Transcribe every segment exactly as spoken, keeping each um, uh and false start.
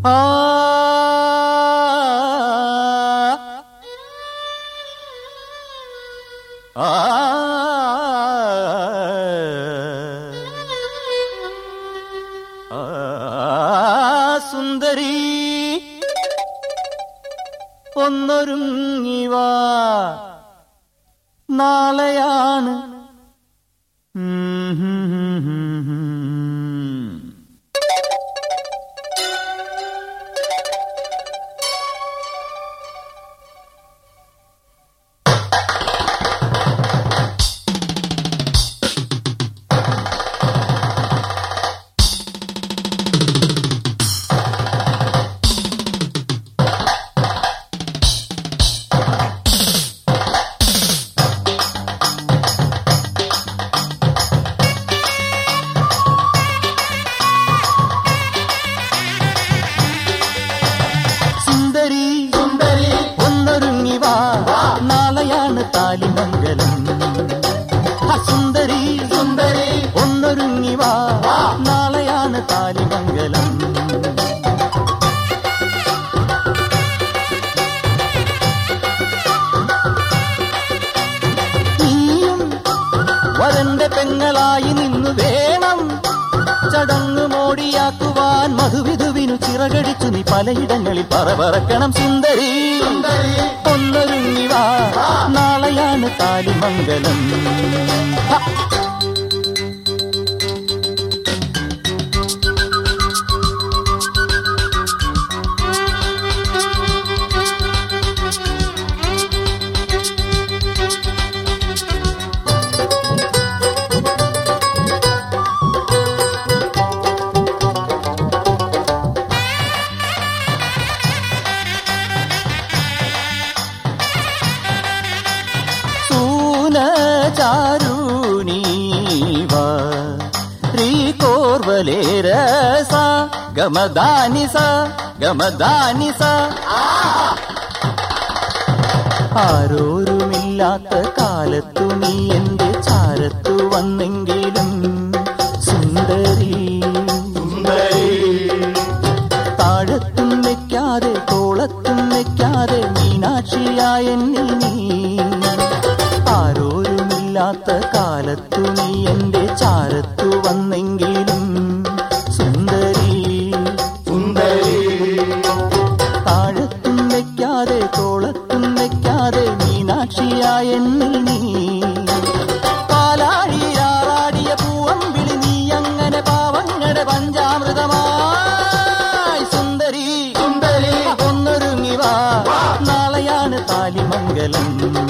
ആ ആ സുന്ദരി ഒന്നൊരുങ്ങിവാ, നാളെയാണ് താലിമംഗലം. സുന്ദരി സുന്ദരി ഒന്നൊരുങ്ങിവാ, നാളെയാണ് താലിമംഗലം. നീയും വരന്റെ പെങ്ങളായി നിന്നു വേണം ചടങ്ങ് മോടിയാക്കുവാൻ. മധുവിധുവിനു ചിറകടിച്ചു നീ പലയിടങ്ങളിൽ പറവറക്കണം. സുന്ദരി ഒന്നൊരുങ്ങിവാ, നാളെയാണ് താലിമംഗലം. ചാരുണീവ ീകോർവലേരസ ഗമദാനിസ ഗമദാനിസ. ആരോരുമില്ലാത്ത കാലത്തു നീ എന്റെ ചാരത്തു വന്നെങ്കിലും സുന്ദരി സുന്ദരി. താഴത്തും വെക്കാതെ തോളത്തും വെക്കാതെ മീനാക്ഷിയായ എന്നിൽ നീ. ആരോരുമില്ലാത്ത കാലത്തു നീ എന്റെ ചാരത്തു വന്നെങ്കിലും സുന്ദരി സുന്ദരി. താഴത്തും വെക്കാതെ തോളത്തും വെക്കാതെ മീനാക്ഷിയായ എന്നിൽ നീ. പാലാഴിയാറാടിയ പൂവമ്പിളി നീ അങ്ങനെ പാവങ്ങളുടെ പഞ്ചാമൃതമായി. സുന്ദരി സുന്ദരി ഒന്നൊരുങ്ങിവാ, നാളെയാണ് താലിമംഗലം.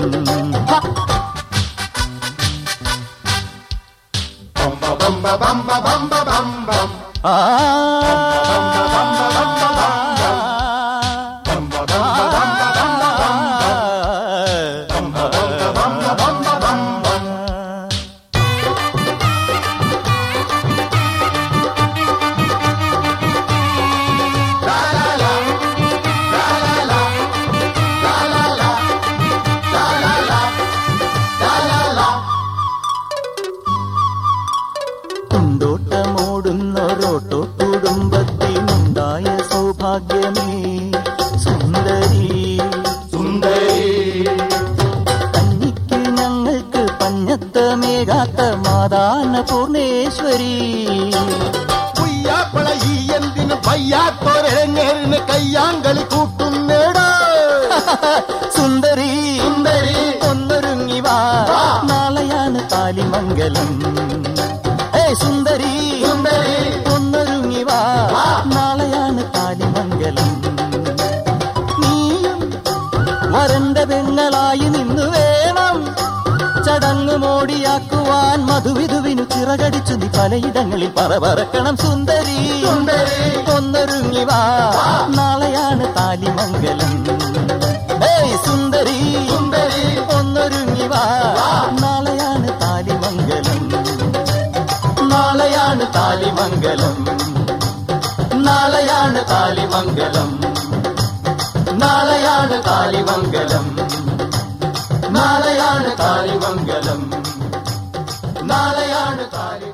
ആ പൂന്തോട്ടമോടുന്നൊരോട്ടോ കുടുംബത്തിനുണ്ടായ സൗഭാഗ്യമേ സുന്ദരി സുന്ദരി. കന്നിക്ക് ഞങ്ങൾക്ക് പഞ്ഞത്തമേകാത്ത മാതാന പൂർണേശ്വരി. പുയ്യാപ്പള ഈ എന്തിന് പയ്യാത്തോരങ്ങേറിന് കയ്യാങ്കളി കൂട്ടുന്നേടാ. സുന്ദരി സുന്ദരി ഒന്നൊരുങ്ങിവാ, നാളെയാണ് താലിമംഗലം. സുന്ദരി സുന്ദരി ഒന്നൊരുങ്ങിവാ, നാളെയാണ് താലിമംഗലം. നീയും വരന്റെ പെങ്ങളായി നിന്നു വേണം ചടങ്ങ് മോടിയാക്കുവാൻ. മധുവിധുവിനു ചിറകടിച്ചു നീ പലയിടങ്ങളിൽ പറവറക്കണം. സുന്ദരി സുന്ദരി ഒന്നൊരുങ്ങിവാ, നാളെയാണ് താലിമംഗലം. സുന്ദരി സുന്ദരി ഒന്നൊരുങ്ങിവാ, നാളെയാണ് താലിമംഗലം. നാളെയാണ് താലിമംഗലം, നാളെയാണ് താലിമംഗലം, നാളെയാണ് താലിമംഗലം, നാളെയാണ് താലിമംഗലം, നാളെയാണ് താലിമംഗലം.